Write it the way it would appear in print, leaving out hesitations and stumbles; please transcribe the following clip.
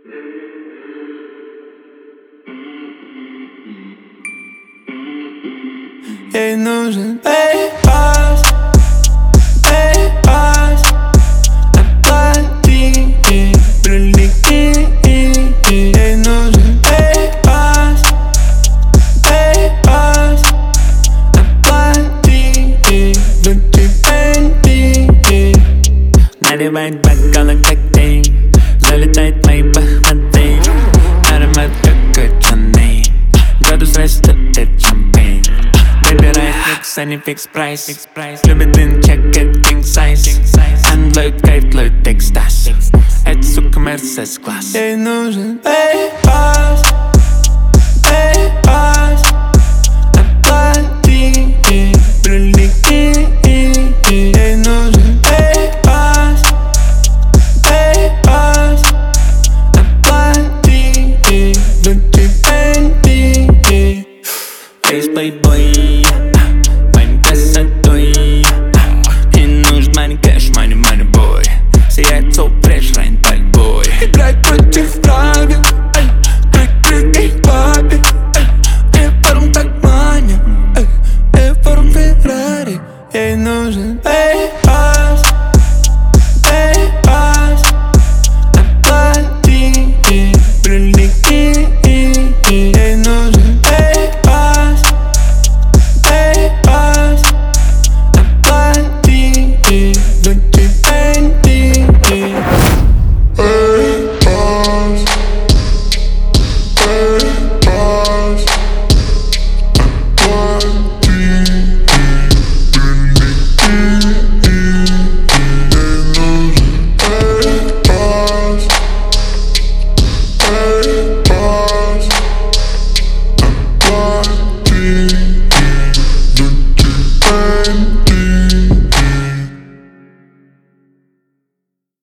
Jij нужен Baby-Boss, Baby-Boss. Оплати, прилети. Jij нужен Baby-Boss, Baby-Boss. Оплати, внутри пенди. Надевает бокалы коктейль, залетает в мои бахматы. Аромат как Chanel, градус растет шампейн. Выбирает микс, а не фикс прайс. Любит инчекет king size. Ан ловит кайф, ловит экстаз. Это сука Mercedes класс. Ей нужен Baby-Boss, Baby-Boss. Оплати, прилети. Ей нужен Baby-Boss, Baby-Boss. Оплати, внутри пенди. Эй, плейбой, моим красотой. И нужен money, cash, money, money boy. Сияет сопрешь, райн пальбой. Играй против правил, прыгай к папе. Эфорум так манит, эфорум Феррари. Ей нужен Baby-Boss, Baby-Boss. Оплати, прилети. Ей нужен Baby-Boss, Baby-Boss. Оплати, внутри пенди. Baby-Boss, Baby-Boss. Оплати, прилети. Ей нужен Baby-Boss, Baby-Boss. Оплати.